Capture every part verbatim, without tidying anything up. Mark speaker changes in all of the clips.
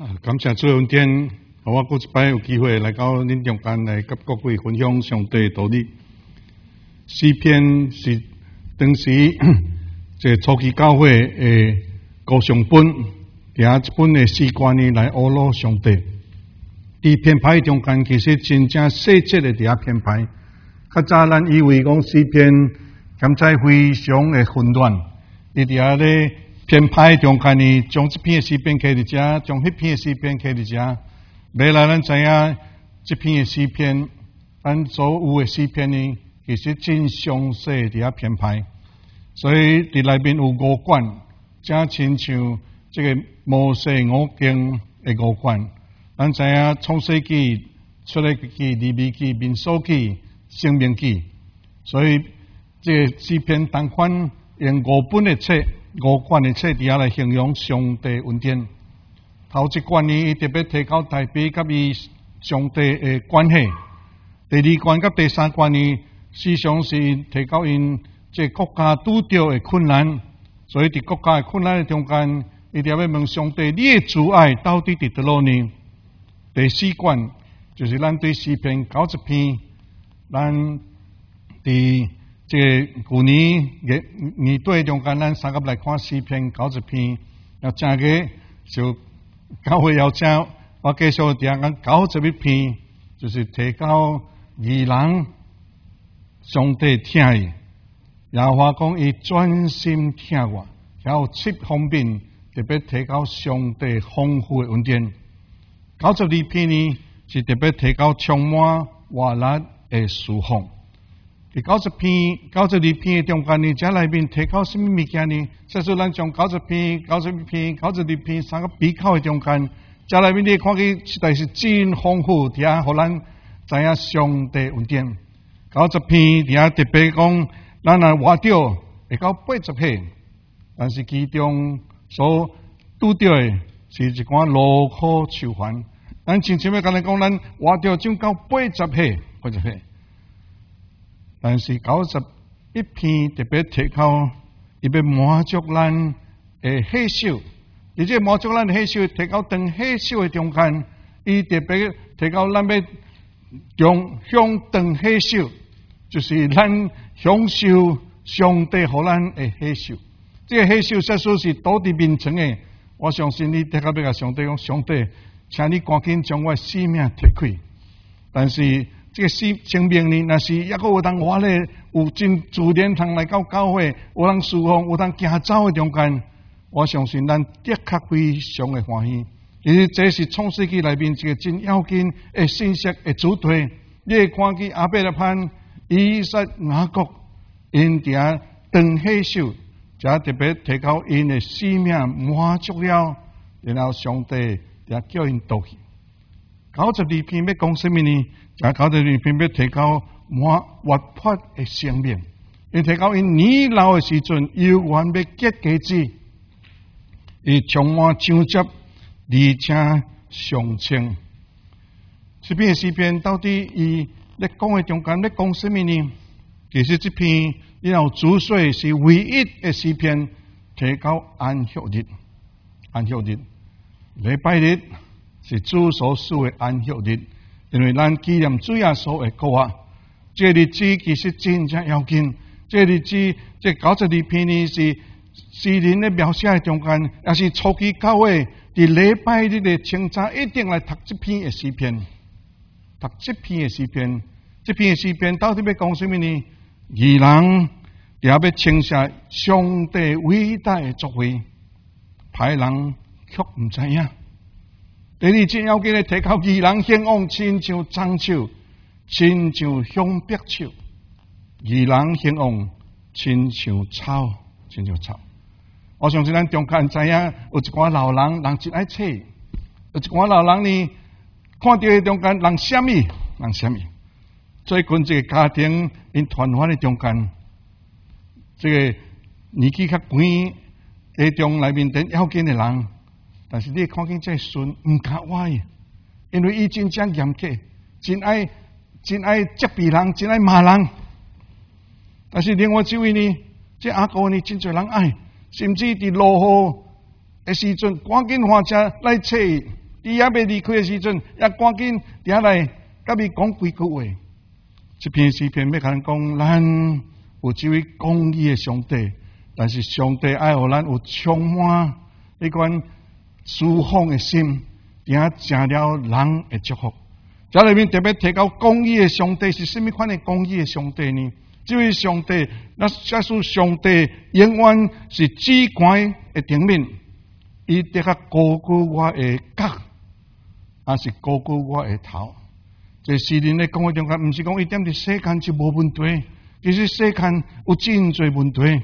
Speaker 1: 啊，感谢主恩典，让我过一摆有机会来到恁中间来甲各位分享上帝道理。诗篇是当时这初期教会诶高上本，伫一本诶诗歌呢来阿罗上帝。伫编排中间其实真正细节诶伫遐编排。较早咱以为讲诗篇甘在非常诶混乱，伊伫遐咧。编排中间呢，将这篇诗篇开伫遮，将迄篇诗篇开伫遮。未来咱知影这篇诗篇，咱所有诶诗篇呢，其实真详细伫遐编排。所以伫内面有五卷，正亲像这个摩西五经诶五卷。咱知影创世纪、出埃及记、利未记、民数记、申命记。所以这个诗篇同款用五本诶册。五卷的册底下来形容上帝恩典。头一卷呢，伊特别提到大比甲伊上帝的关系；第二卷甲第三卷呢，事实上是提到因这国家拄着的困难，所以伫国家的困难的中间，伊特别问上帝：你的阻碍到底伫倒落呢？第四卷就是咱对诗篇九十篇，咱伫。这旧年年年底中间，咱三个来看诗篇九十篇，要正个就教会要请我继续伫遐讲九十一篇，就是提到义人上帝听伊，耶和华讲伊专心听我，还有七方面特别提到上帝丰富的恩典。九十二篇呢是特别提到充满活力的释放。第九十篇、九十二篇中间呢，这内面提到什么物件呢？所以说，咱从九十篇、九十一篇、九十二篇三个比较的中间，这内面你看起实在是真丰富，伫遐互咱知影上帝恩典。九十篇伫遐特别讲，咱若活着会到八十岁，但是其中所拄着的是一寡劳苦愁烦。咱亲像要甲咱讲，咱活着就到八十岁，八十岁。但是九十一篇特别提到，伊要满足咱的喜受，而且满足咱的喜受，提到当喜受的中间，伊特别提到咱要用向当喜受，就是咱享受上帝互咱的喜受。这个喜受，实说是倒伫面前的。我相信你特别要甲上帝讲，上帝，请你赶紧将我性命摕开。但是。这个生生命呢，若是抑个有当活咧，有真自然通来到教会，有当侍奉，有当行走的中间，我相信咱的确非常的欢喜。其实这是创世纪内面一个真要紧的信息的主题。你会看见亚伯拉罕、以撒、雅各，因伫遐当喜受，才特别提到因的使命满足了，然后上帝也叫因倒去。九十二篇要讲什么呢？在九十二篇要提到满活泼的生命，因提到因年老的时阵，犹原要结果子，伊充满长接，而且上清。这篇诗篇到底伊咧讲的中间咧讲什么呢？其实这篇然后主说是唯一的诗篇，提到安息日，安息日，礼拜日。是主所赐的安息日，因为咱纪念主耶稣的国啊，这个日子其实真正要紧。这个日子，这九十二篇呢是诗人的描写的中间，也是初期教会伫礼拜日的清早一定来读这篇的诗篇，读这篇的诗篇。这篇的诗篇到底要讲什么呢？义人也要称谢上帝伟大的作为，歹人却唔知影。第二真要紧的提到义人兴旺，亲像樟树，亲像香柏树；义人兴旺，亲像草，亲像草。我相信咱中间知影，有一寡老人，人真爱找；有一寡老人呢，看到中间人什么，人什么。最近这个家庭因团圆的中间，这个年纪较悬，家中内面顶要紧的人。但是你看见这孙唔敢话伊，因为伊真正严格，真爱真爱责备人，真爱骂人。但是另外一位呢，这阿哥呢，真侪人爱，甚至伫落雨的时阵，赶紧花车来找伊， 伫遐要离开的时阵，也赶紧伫遐来甲伊讲几句话。这篇诗篇要甲咱讲，咱有这位公义的上帝，但是上帝爱互咱有充满迄款舒放的心，伫遐成了人的祝福。这里面特别提到公义的上帝是什么款的公义的上帝呢？这位上帝，那假使上帝永远是主权的顶面，伊得较高过我的角，也是高过我的头。这诗人咧讲的中间，毋是讲一点伫世间就无问题，其实世间有真侪问题。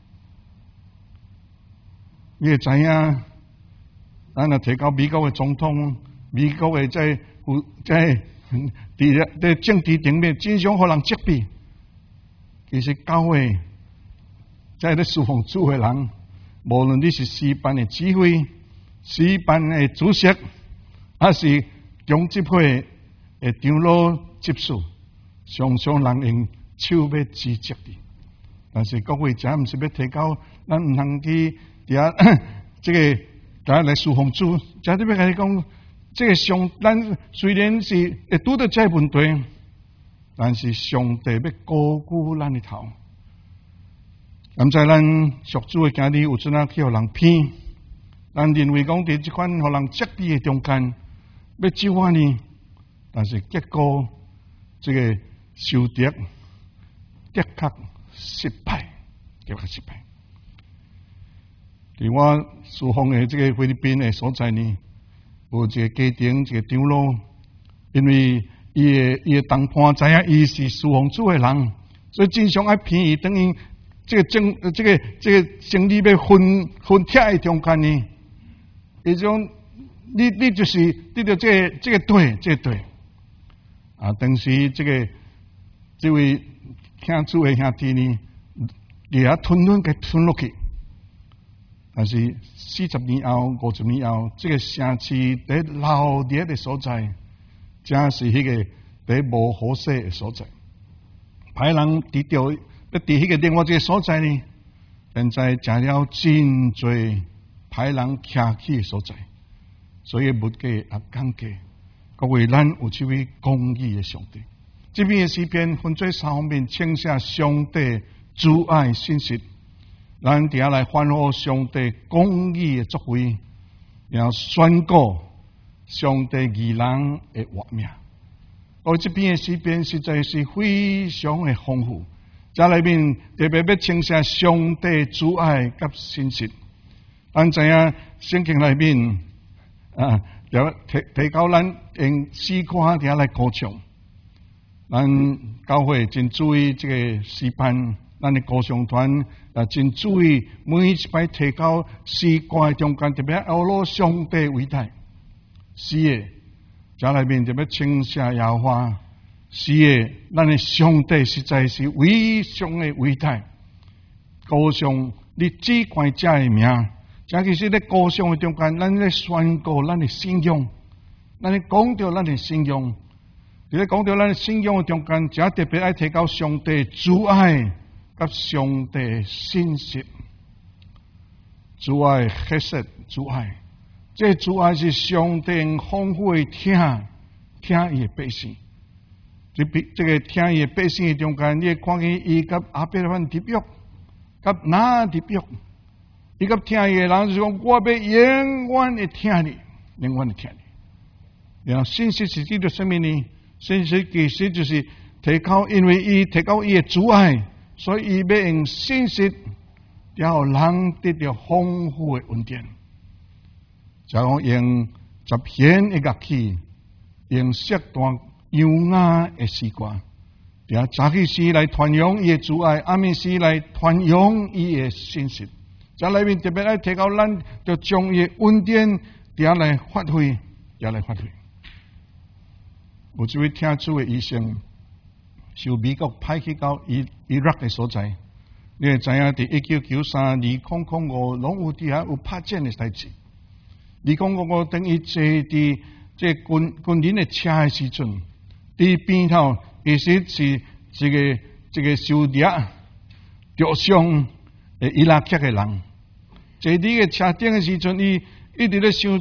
Speaker 1: 你会知影，咱若提到美国的总统，美国的在有在伫咧政治顶面，经常互人责备。其实教会在咧侍奉主的人，无论你是诗班的指挥、诗班的主席，还是中执会的长老执事，常常人用手要指责你。但是各位，这毋是要提高，咱毋通去伫遐这个大家来侍奉主，这特别甲你讲，这个上咱虽然是会拄到这问题。但是上帝要高估咱的头，咁在咱属主的家里有阵啊去互人骗，咱认为讲伫即款互人责备的中间要救我呢，但是结果这个受敌的确失败，的确失败。伫我侍奉的这个菲律宾的所在呢，有一个家庭一个长老，因为伊诶伊诶同伴知影伊是侍奉主诶人，所以经常爱骗伊，等于这个政这个这个生理要分分拆诶中间呢，迄种你你就是你着这个这个对这个对啊，当时这个这位听主诶兄弟呢，你也吞吞给吞落去，但是四十年后、五十年后，这个城市伫老热的所在。正是迄个第无好势的所在，歹人伫着要伫迄个另外一个所在呢，现在成了真侪歹人徛起的所在，所以物价也降价。各位，咱有这位公义的上帝。这篇的诗篇分做三方面，称谢上帝主爱信息，咱伫遐来欢呼上帝公义的作为，然后宣告。上帝义人的活命，而这篇的诗篇实在是非常的丰富。这里面特别要称谢上帝主爱甲信息。咱知影圣经里面啊，提提高咱用诗歌伫遐来歌唱。咱教会真注意这个诗班，咱的歌唱团啊真注意每一摆提高诗歌中间特别要攞上帝伟大。是的，这里面特别称谢耶和华。是的，咱的上帝实在是非常的伟大。高尚你只管这的名，这其实咧高尚的中间，咱咧宣告咱的信仰，咱咧讲到咱的信仰。伫咧讲到咱的信仰的中间，就特别爱提到上帝主爱甲上帝信息，主爱黑色主爱。这主要是上帝丰富的听听伊的百姓，这这个听伊的百姓的中间，你会看见伊甲阿伯拉立约，甲哪立约？伊甲听伊的人就讲，我要永远的听你，永远的听你。然后信息是指着什么呢？信息其实就是提高，因为伊提高伊的主爱，所以伊要用信息，然后人得到丰富的恩典。就讲用十弦的乐器，用适当优雅的诗歌，伫早起时来传扬伊的主爱，暗暝时来传扬伊的信息。在里面特别来提高咱，就将伊的恩典伫遐来发挥，伫遐来发挥。有一位听主的医生，受美国派去到伊伊拉克的所在，你会知影伫一九九三、二零零五，拢有伫遐有拍战的代志。二零零五等于坐伫这军军人的车的时阵，伫边头其实是一个一个受掠着伤的伊拉克的人，坐伫个车顶的时阵，伊一直咧想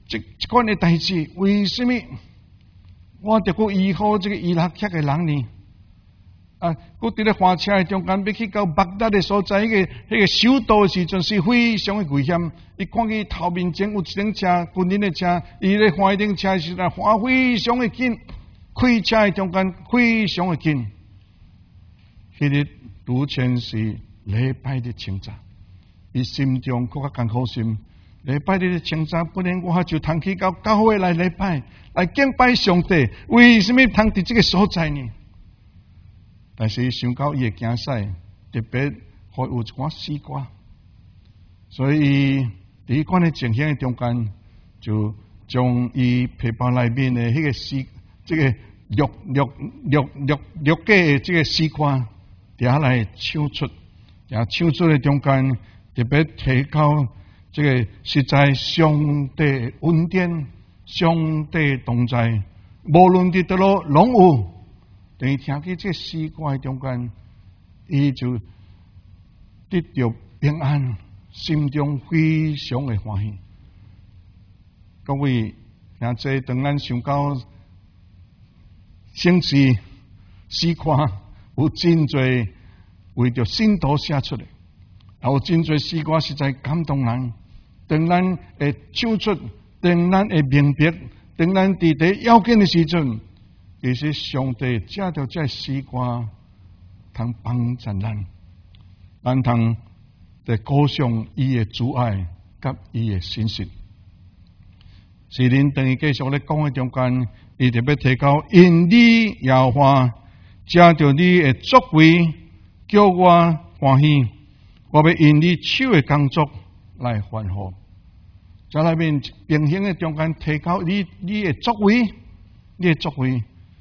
Speaker 1: 这这款的代志，为什么我得过医好这个伊拉克的人呢？啊，我伫咧火车的中间要去到bag达的所在，迄、那个迄、那个首都的时阵是非常的危险。伊看见头面前有一辆车，军人的车，伊咧开一辆车时阵，开非常的紧，开车的中间非常的紧。迄日拄前是礼拜的清早，伊心中更加艰苦心。礼拜日的清早，本来我就通去到教会来礼拜，来敬拜上帝。为什么通伫这个所在呢？但是想到伊的竞赛，特别还有一寡西瓜，所以伫一款的情形的中间，就将伊皮包内面的迄个西，这个绿绿绿绿绿个的这个西瓜，拿来抢出，然后抢出的中间，特别提高这个实在上帝恩典，上帝同在，无论伫倒落拢有。等于听见这西瓜的中间，伊就得到平安，心中非常的欢喜。各位，现在当咱想到圣诗西瓜，有真侪为着信徒写出来，也有真侪西瓜实在感动人。当咱会唱出，当咱会明白，当咱伫伫要紧的时阵。其实上帝借着这西瓜，通帮助咱，咱通在歌颂伊的主爱甲伊的信实。是恁等于继续咧讲的中间，伊特别提到因你耶和华借着你的作为，叫我欢喜，我要因你手的工作来欢呼。在内面平行的中间提到你你的作为，你的作为。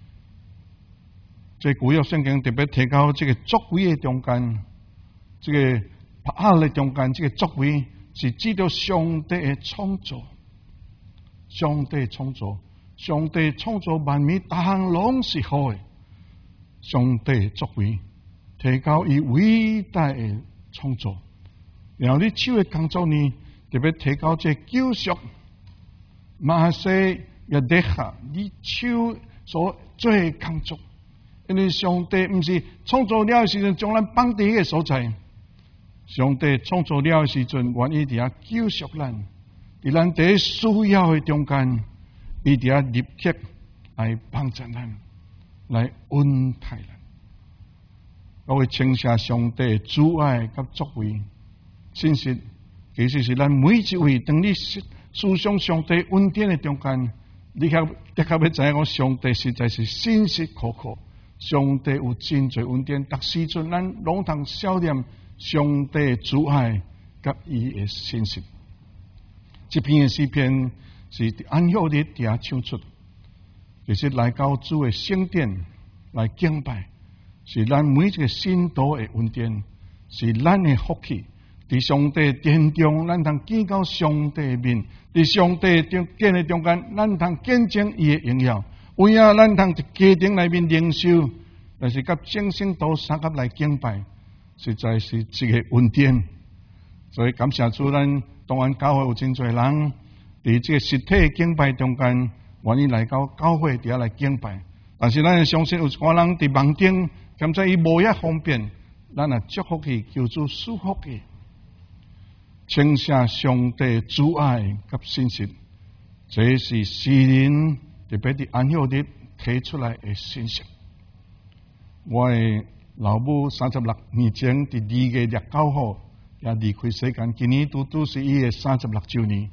Speaker 1: 在古约圣经特别提到这个作为的中间，这个拍的中间，这个作为是指到上帝的创造，上帝创造，上帝创造万物，大项拢是好的。上帝作为提高伊伟大的创造，然后你手的工作呢，特别提高这救赎，马西亚德哈，你手所做的工作。因为上帝不是创造了的时阵，将咱放伫迄个所在。上帝创造了的时阵，愿意伫遐救赎咱，伫咱第需要的中间，伊伫遐立刻来帮助咱，来恩待咱。我会称谢上帝主爱甲作为，信实其实是咱每一位当你思想上帝恩典的中间，你较你较要知影，我上帝实在是信实可靠。上帝有真侪恩典，逐时阵咱拢通想念上帝主爱甲伊的信实。这篇的诗篇是安息日伫遐唱出，其实来到主的圣殿来敬拜，是咱每一个信徒的恩典，是咱的福气。伫上帝殿中，咱通见到上帝的面；伫上帝殿的中间，咱通见证伊的荣耀。有影咱通伫家庭内面领受，但是甲正圣徒三甲来敬拜，实在是一个恩典。所以感谢主，咱当然教会有真侪人伫这个实体的敬拜中间，愿意来到教会底下来敬拜。但是咱相信有一寡人伫网顶，兼且伊无遐方便，咱也祝福佢，求主祝福佢，称谢上帝主爱甲信实，这是诗人。特别伫安息日提出来的信息。我的老母三十六年前伫二月廿九号也离开世间，今年拄拄是伊的三十六周年。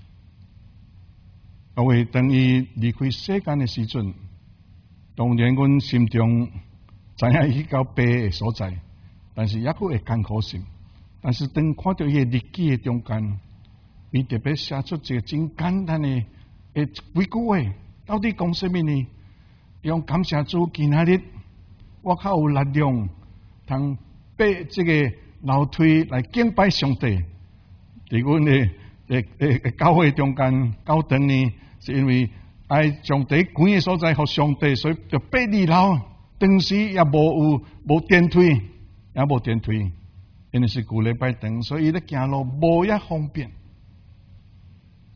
Speaker 1: 各位，当伊离开世间的时阵，当然阮心中知影伊到白的所在，但是抑佫会艰苦心。但是当看到伊的日记的中间，伊特别写出一个真简单的诶几句话。到底讲什么呢？用感谢主，今仔日我较有力量，通爬这个楼梯来敬拜上帝。伫阮的诶诶教会中间教堂呢，是因为爱上帝关的所在，互上帝，所以就爬二楼。当时也无有无电梯，也无电梯，因为是旧礼拜堂，所以咧行路无遐方便。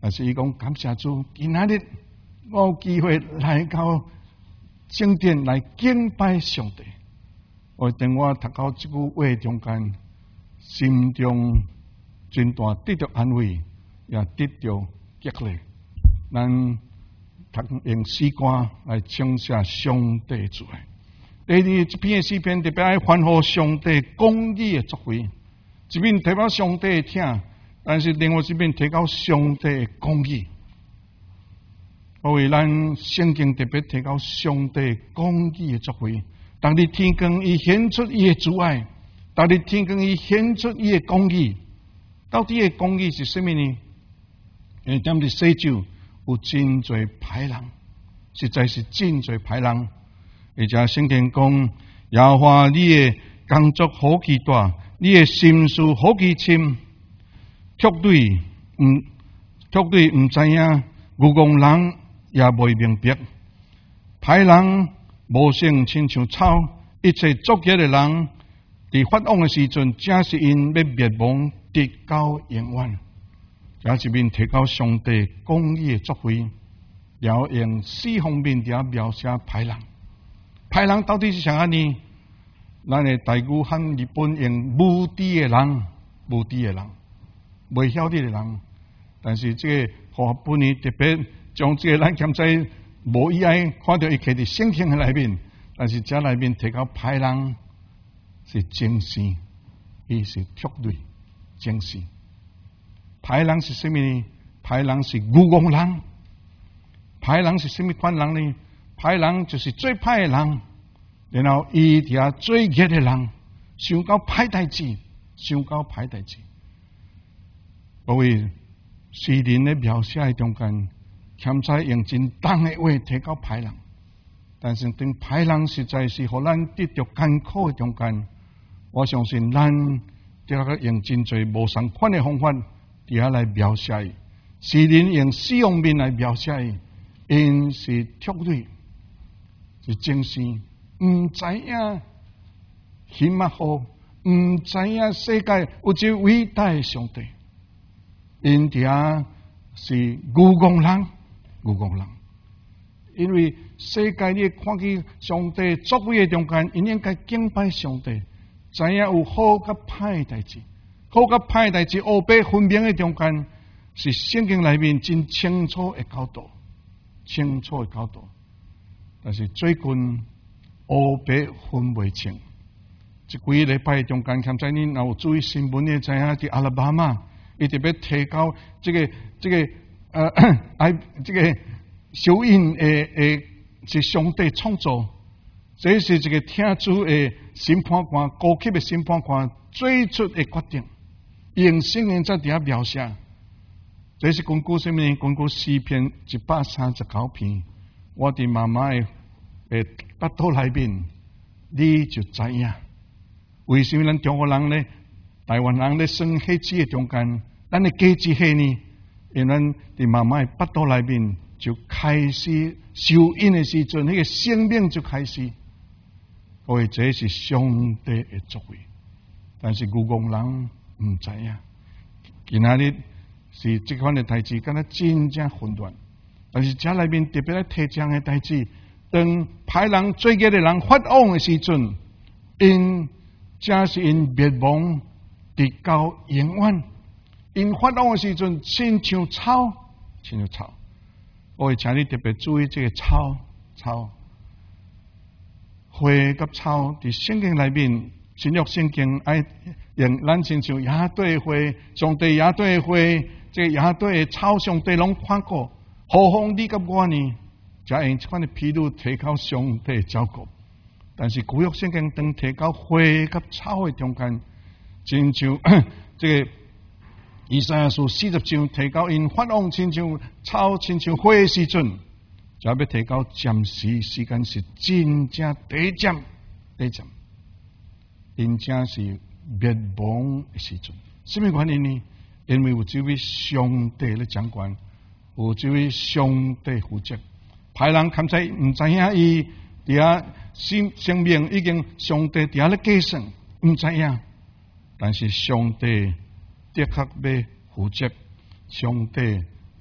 Speaker 1: 但是伊讲感谢主，今仔日我有机会来到圣殿来敬拜上帝。我等我读到这句话中间，心中真大得到安慰，也得到激励。咱读用诗歌来称谢上帝主爱。第二，这篇诗篇特别爱欢呼上帝公义的作为，一边提到上帝的听，但是另外一边提到上帝的公义。我为咱圣经特别提到上帝公义的作为。当日天光，伊显出伊的主爱；当日天光，伊显出伊的公义。到底的公义是什么呢？因为踮伫世上有真侪歹人，实在是真侪歹人。而且圣经讲，耶和华你的工作好奇大，你的心思好奇深，绝对唔绝对唔知影，愚公人也未明白，歹人无性亲像草，一切作孽的人，伫发旺的时阵，正是因要灭亡，直到永远。这一面提到上帝公义的作为，然后用四方面来描写歹人。歹人到底是啥呢？咱的台语和日本用无知的人，无知的人，未晓得的人。但是这个和本呢特别将这个咱兼在无意爱看到伊刻伫圣经的内面，但是这内面提到歹人是正善，伊是绝对正善。歹人是什么呢？歹人是愚妄人。歹人是什么款人呢？歹人就是最歹的人，然后伊伫最恶的人，想到歹代志，想到歹代志。各位，诗人的描写的中间，欠在用真重的话提到歹人，但是当歹人实在是互咱得到艰苦的中间，我相信咱得个用真侪无相款的方法，伫遐来描写伊。诗人用四方面来描写伊，因是绝对。是正是唔知影希望好，唔知影世界有一个伟大的上帝。因遐是愚妄人，愚妄人。因为世界你看见上帝作为的中间，因应该敬拜上帝，知影有好甲歹的代志，好甲歹的代志黑白分明的中间，是圣经内面真清楚的教导，清楚的教导。但是最近黑白分袂清，一几个礼拜中间，现在恁有注意新闻的，知影伫阿拉巴马，伊特别提高这个这个呃哎这个小因诶诶是上帝创造，这是一个天主的审判官、高级的审判官做出的决定，用圣经在底下描写，这是根据什么呢？根据诗篇一百三十九篇。我伫妈妈的诶腹肚内面，你就知影为什么咱中国人呢、台湾人咧生孩子的中间，咱的家子系呢？因为咱伫妈妈的腹肚内面就开始受孕的时阵，那个生命就开始。各位，这是上帝的作为，但是愚妄人唔知影。今仔日是这款的代志，敢若真正混乱。但是这内面特别来提这样的代志，当歹人最恶的人发旺的时阵，因这是因灭亡直到永远。因发旺的时阵，亲像草，亲像草。我会请你特别注意这个草，草花甲草伫圣经内面，新约圣经爱用咱亲像野地花，上帝野地花，这个野地的草，上帝拢看过。何况你甲我呢？才用这款的披露提高上帝照顾，但是旧约圣经当提高花甲草的中间，亲像这个以赛亚书四十章提高因发旺亲像草亲像花的时阵，就要提高暂时时间是真正短暂短暂，真正是灭亡的时阵。什么原因呢？因为有这位上帝咧掌管。有这位上帝负责，歹人看在唔知影伊伫遐生生命已经上帝伫遐咧计算，唔知影。但是上帝的确要负责，上帝的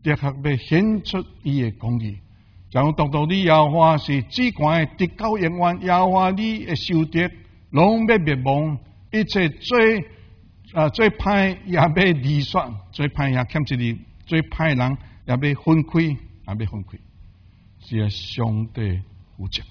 Speaker 1: 的确要显出伊的公义。将独独你耶和华是至高的，直到永远。耶和华你的受德，拢要灭亡。一切最啊最歹也要离散，最歹也欠一日，最歹人也要分开，也要分开。是上帝负责。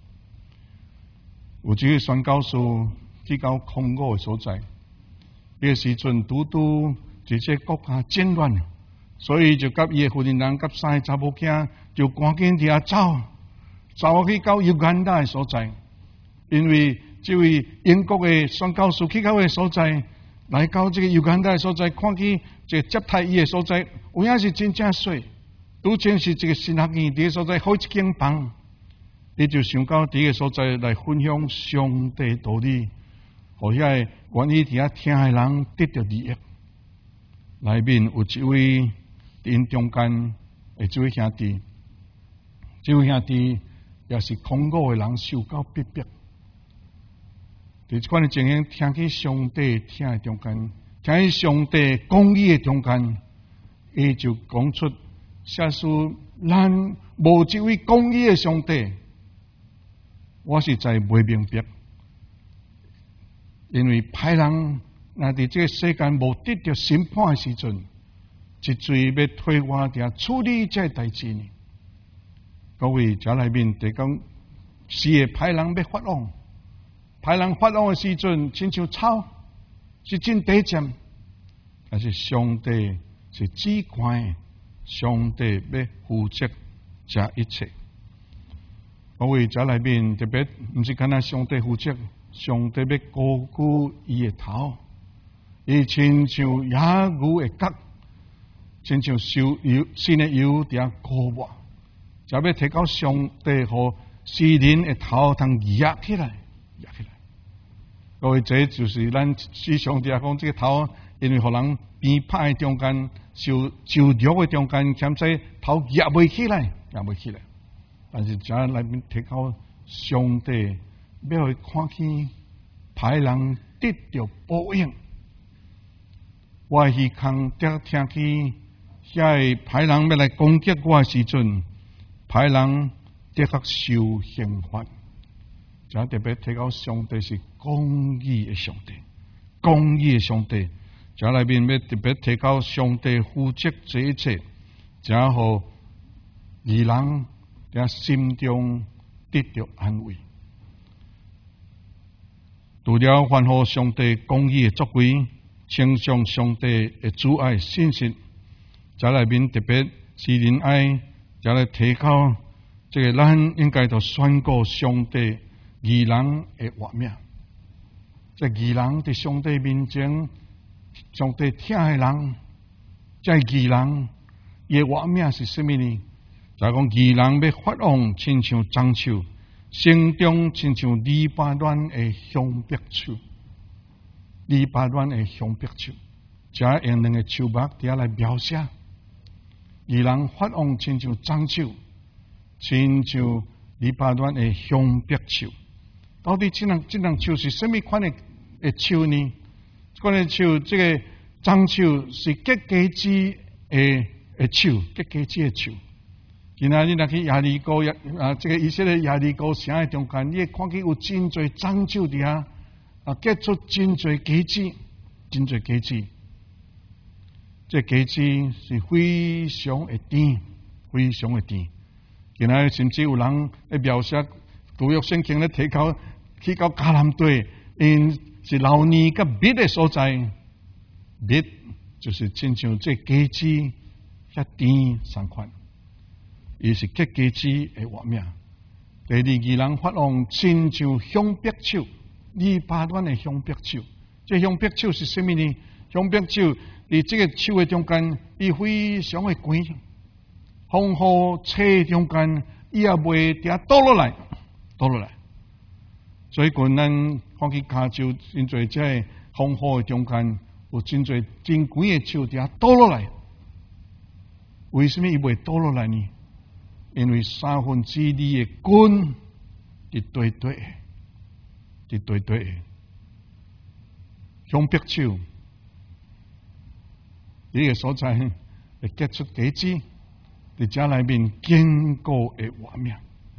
Speaker 1: 有一个宣教士去到空谷的所在，那个时阵拄拄这些国家战乱，所以就甲伊的夫人人、甲三个查某囝就赶紧伫遐走，走去到犹干达的所在，因为这位英国的宣教士去到的所在，来到这个犹干达的所在，看见这接待伊的所在，有影是真正水，拄正是这个新学院伫个所在好一间房。伊就想到伫个所在来分享上帝道理，互遐个愿意伫遐听的人得到利益。内面有一位因中间的这位兄弟，这位兄弟也是空谷的人，受到逼迫。伫这款的情形，听起上帝听的中间，听起上帝公义的中间，伊就讲出：假使咱无这位公义的上帝，我实在袂明白，因为歹人若伫这个世间无得到审判的时阵，一嘴要推我伫处理这代志呢？各位，这内面就讲，是的歹人要发旺，歹人发旺的时阵，亲像草，是真短暂，但是上帝是至高的，上帝要负责这一切。各位，这内面特别毋是干那上帝负责，上帝要高举伊的头，伊亲像野牛的角，亲像烧油新的油伫遐高抹，就要提高上帝和世人的头通压起来，压起来。各位，这就是咱思想底下讲，这个头因为互人鞭拍的中间，受受辱的中间，欠在头压袂起来，压袂起来。但是这内面提到上帝要去看见歹人得到报应，我的耳孔得听见遐个歹人要来攻击我的时阵，歹人的确受刑罚。这特别提到上帝是公义的上帝，公义的上帝。这内面要特别提到上帝负责这一切，然后义人在心中得到安慰。除了欢呼上帝公义的作为，称颂上帝的主爱信息，在内面特别是仁爱，在来提到这个咱应该就宣告上帝义人的活命。这义人在上帝面前，上帝听的人，这义人伊的活命是什么呢？就讲义人要发旺，亲像樟树，生长亲像黎巴嫩的香柏树，黎巴嫩的香柏树，只用两个树木伫遐来描写。义人发旺亲像樟树，亲像黎巴嫩的香柏树。到底这两这两树是什么款的的树呢？这款的树，这个樟树是结果子的的树，结果子的树。今仔日若去亚利哥啊，这个以色列亚利哥城的中间，你会看见有真侪樟树伫遐啊，结出真侪果子，真侪果子。这果子是非常的甜，非常的甜。今仔日甚至有人咧描写旧约圣经咧提到去到迦南地，因是老年甲蜜的所在，蜜就是亲像这果子遐甜相款。伊是结果子的活命。第二，义人发旺亲像香柏树，黎巴嫩的香柏树。这香柏树是什么呢？香柏树伫这个树的中间，伊非常的高，风雨吹中间，伊也袂伫遐倒落来，倒落来。最近咱看去加州真侪这风雨的中间，有真侪真高的树伫遐倒落来。为什么伊袂倒落来呢？因为三分之二的根伫对对的，伫对对的香柏树，呢个所在会结出果子，伫遮内面坚固的活命。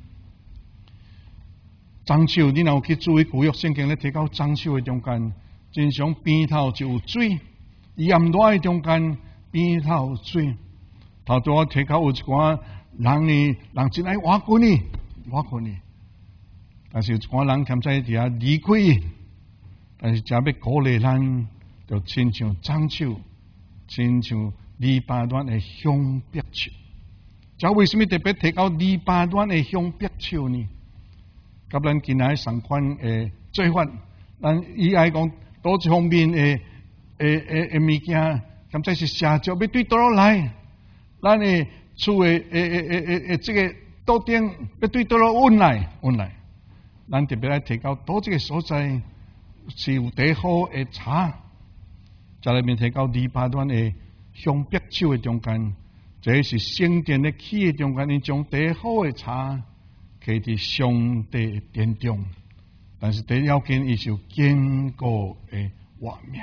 Speaker 1: 樟树，你若有去注意旧约圣经咧，提到樟树的中间，经常边头就有水，炎热的中间边头有水。头拄我提到有一寡人呢，人真爱挖滚呢，挖滚呢，但是有一寡人欠在伫遐离开，但是真要鼓励咱，就亲像樟树，亲像黎巴嫩的香柏树。这为什么特别提到黎巴嫩的香柏树呢？甲咱今仔相款诶做法，咱以爱讲多一方面诶诶诶诶物件，咁即是社交要对倒落来，咱诶厝诶诶诶诶诶诶即个桌顶要对倒落稳来稳来，咱特别来提到倒这个所在是有底好诶茶，在里面提到黎巴嫩诶香柏树诶中间，这是圣殿诶起诶中间，因将底好诶茶。开伫上帝殿中，但是第一要件，伊是有坚固的活命。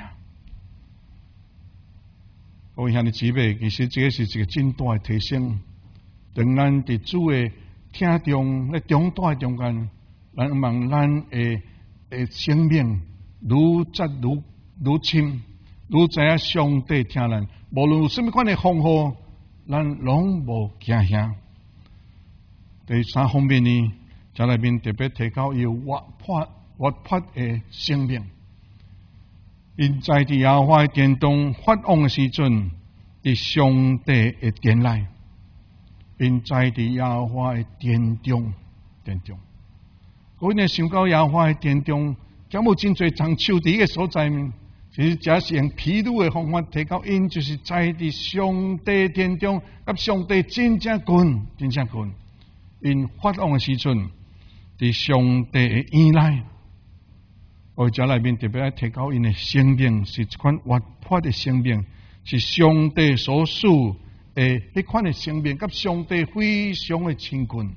Speaker 1: 各位兄弟姊妹，其实这个是一个真大的提升。当咱伫主的听中咧中大中间，咱望咱的的生命愈扎愈愈深，愈知影上帝听咱，无论有什么款的风雨，咱拢无惊吓。第三方面呢，在内面特别提到有活泼活泼的生命。因在伫耶和华的殿中发旺的时阵，伫上帝的殿内；因在伫耶和华的殿中，殿中。我呢想到耶和华的殿中，敢有真侪樟树伫个所在面。其实这是用譬喻的方法提到，因就是在伫上帝殿中，甲上帝真正近，真正近。因发旺的时阵，伫上帝的院内，我遮内面特别来提到因的生命是一款活泼的生命，是上帝所属的迄款的生命，甲上帝非常的亲近。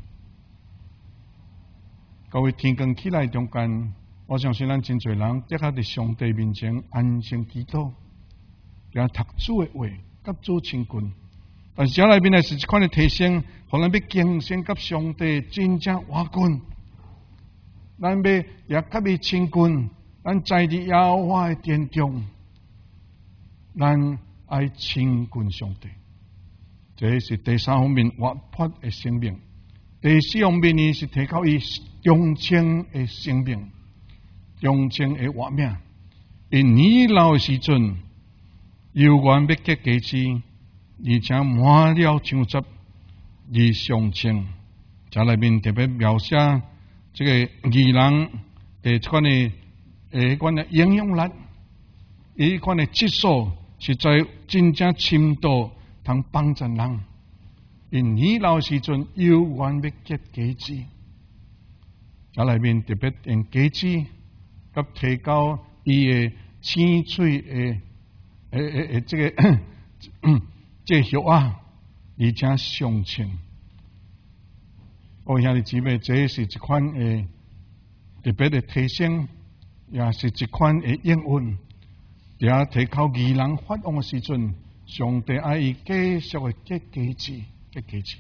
Speaker 1: 各位天光起来中间，我相信咱真侪人得下伫上帝面前安静祈祷，也读主的话，甲主亲近。但是遮内面呢是一款的提升，互咱要敬虔甲上帝真正活近，咱要也甲伊亲近，咱在伫耶和华的殿中，咱爱亲近上帝。这是第三方面活泼的生命。第四方面呢是提高伊忠诚的生命，忠诚的活命。因年老的时阵，犹原要结果子。而且满了树汁，而上清。在内面特别描写这个义人的这款的诶款的营养力，伊款的质素实在真正深度通帮助人。因年老时阵犹原要结果子，在内面特别用果子，甲提高伊的青翠的诶诶诶这个。这叶啊，而且上清。我兄弟姊妹，这是一款诶特别的提升，也是一款诶应允。也提高义人发旺的时阵，上帝爱伊继续的结果子，结果子。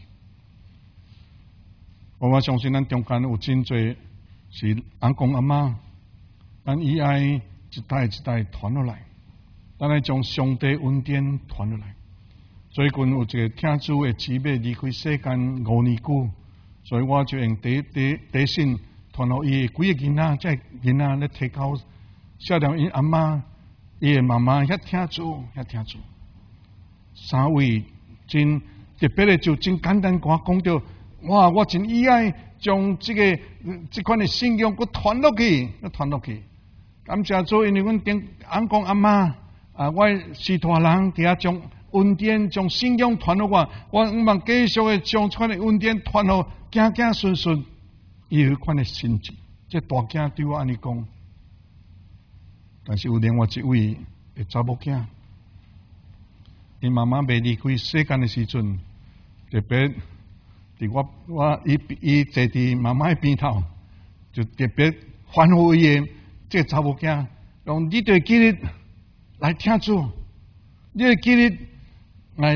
Speaker 1: 我相信咱中间有真侪是阿公阿妈，咱以爱一代一代传落来，咱来将上帝恩典传落来。最近有一个听主的姊妹离开世间五年久，所以我就用第第第信传互伊几个囡仔，即个囡仔咧提高少年因阿妈、伊的妈妈遐听主，遐听主。三位真特别的就真简单，我讲到，哇！我真意爱将这个这款的信仰佮传落去，传落去。感谢主，因为阮顶阿公阿妈啊，我是大人，伫遐将。恩典将信仰传落我，我希望继续的将这款的恩典传落，行行顺顺，伊有款的心志。这大囝对我安尼讲，但是有另外一位的查某囝，伊妈妈未离开世间的时阵，特别伫我我伊伊坐伫妈妈的边头，就特别吩咐伊的这查某囝，用你对今日来听主，你对今日。来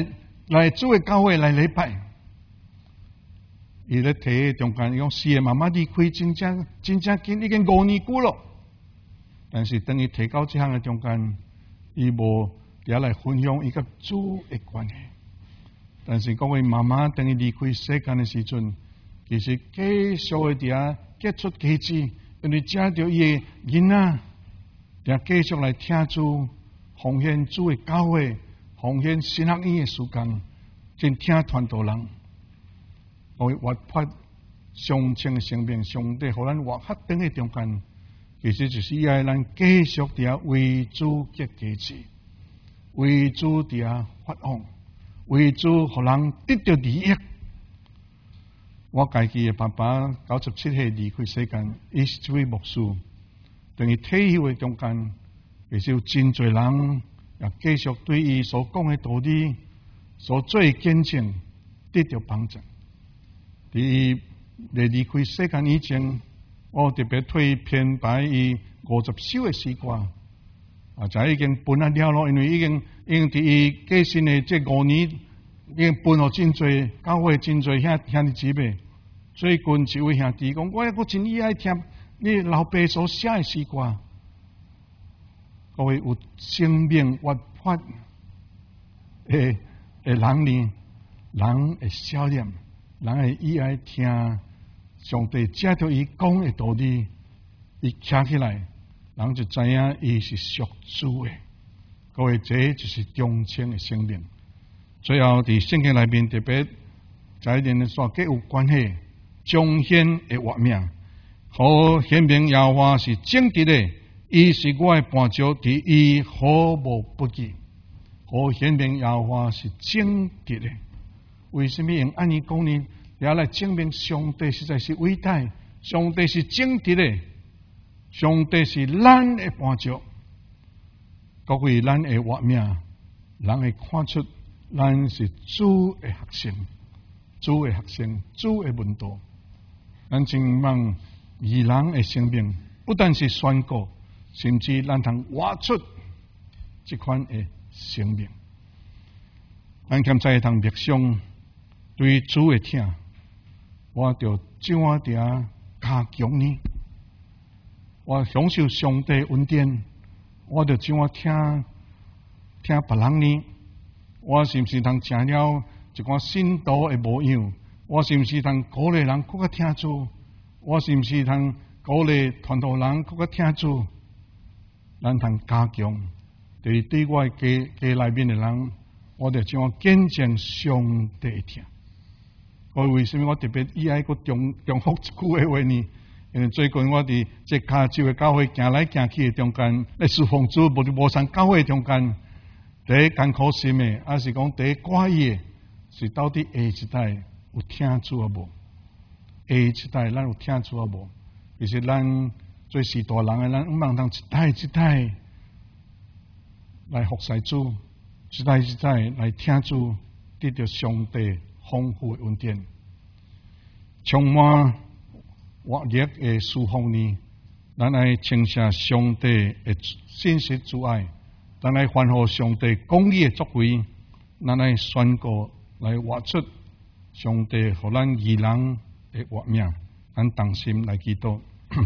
Speaker 1: 来主嘅教會來禮拜。伊咧睇中間用是嘅媽媽離開真正真正緊已經五年久咯，但是等伊提到這項嘅中間，伊無也來分享伊甲主嘅關係。但是各位媽媽等伊離開世間嘅時陣，其實繼續嘅啲結出果子，因為食到伊嘅囡仔，也繼續來聽主奉獻主嘅教會，奉獻新學院嘅事工，真聽傳道人。我活潑上清嘅生命，上帝互咱活發等嘅中間，其實就是要咱繼續啲為主結果子，為主啲發旺，為主互人得到利益。我家己嘅爸爸九十七歲離開世間，伊是一位牧師，等於退休嘅中間，其實有真濟人也繼續對伊所講嘅道理，所做嘅見證得到幫助。喺伊嚟離開世間以前，我特別推編排伊五十首嘅詩歌，啊，就已經搬啊了咯，因為已經已經喺伊過身嘅這五年，已經搬咗真濟教會真濟兄兄弟姊妹。最近一位兄弟講，我一個真意愛聽你老爸所寫嘅詩歌，各位有生命活潑嘅嘅人呢，人嘅笑臉。人會伊愛聽上帝借着伊講嘅道理，伊站起來，人就知影伊是屬主嘅。各位，這就是忠誠嘅生命。最後喺聖經裏面特別在連所結有關係，彰顯嘅活命，好顯明耶和華是正直嘅，伊是我嘅伴照，佇伊毫無不義。好顯明耶和華是正直嘅。為什麼用安尼講呢？也來證明上帝實在是偉大，上帝是正直的，上帝是咱的伴照。各位，咱的活命，人會看出咱是主的學生，主的學生，主的門徒。咱真望義人的生命，不但是宣告，甚至咱通活出這款的生命。咱現在通默想。對主的聽，我就怎啊啲加強呢？我享受上帝恩典，我就怎啊聽聽別人呢？我是唔是通成了一個信徒的模樣？我是唔是通鼓勵人更加聽主？我是唔是通鼓勵傳道人更加聽主？咱通加強，對對我家家內面的人，我就怎啊見證上帝的聽。我為什麼我特別以愛個重重複一句嘅話呢？因為最近我哋即加州嘅教會行來行去嘅中間，嚟侍奉主，無無上教會嘅中間，第一艱苦心嘅，還是講第一掛意嘅，是到底下一代有聽主啊無？下一代咱有聽主啊無？其實咱做時代人嘅，咱唔通通一代一代來服侍主，一代一代來聽主，得到上帝豐富嘅恩典，充滿活力嘅侍奉呢，咱來稱謝上帝嘅信實主愛，咱來歡呼上帝公義嘅作為，咱來宣告來活出上帝互咱義人嘅活命，咱同心來祈禱。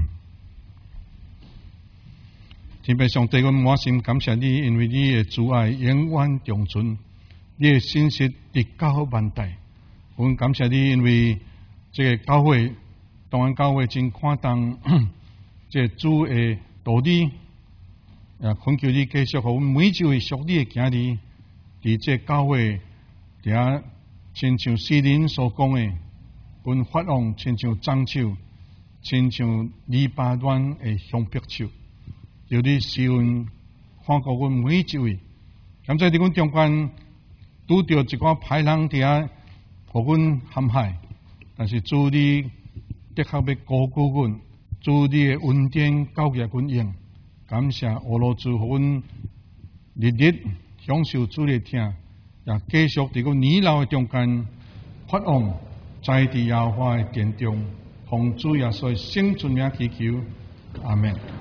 Speaker 1: 天父上帝，我滿心感謝你，因為你嘅主愛永遠長存，你嘅信實直到萬代。我們感謝你，因為這個教會，當然教會真看重這個主的道理，也懇求你繼續和我們每一位屬你的兒女，在這個教會底下，親像詩人所講的，本發旺親像樟樹，親像黎巴嫩的香柏樹，求你施恩看顧我們每一位。咁在呢個中間，拄到一個歹人底下。互阮陷害，但是主你的確要高顧阮，主你嘅恩典教育阮用，感謝俄羅斯互阮日日享受主你聽，也繼續佇個年老嘅中間發旺，在地耶和華嘅殿中，奉主耶穌聖尊名祈求，阿門。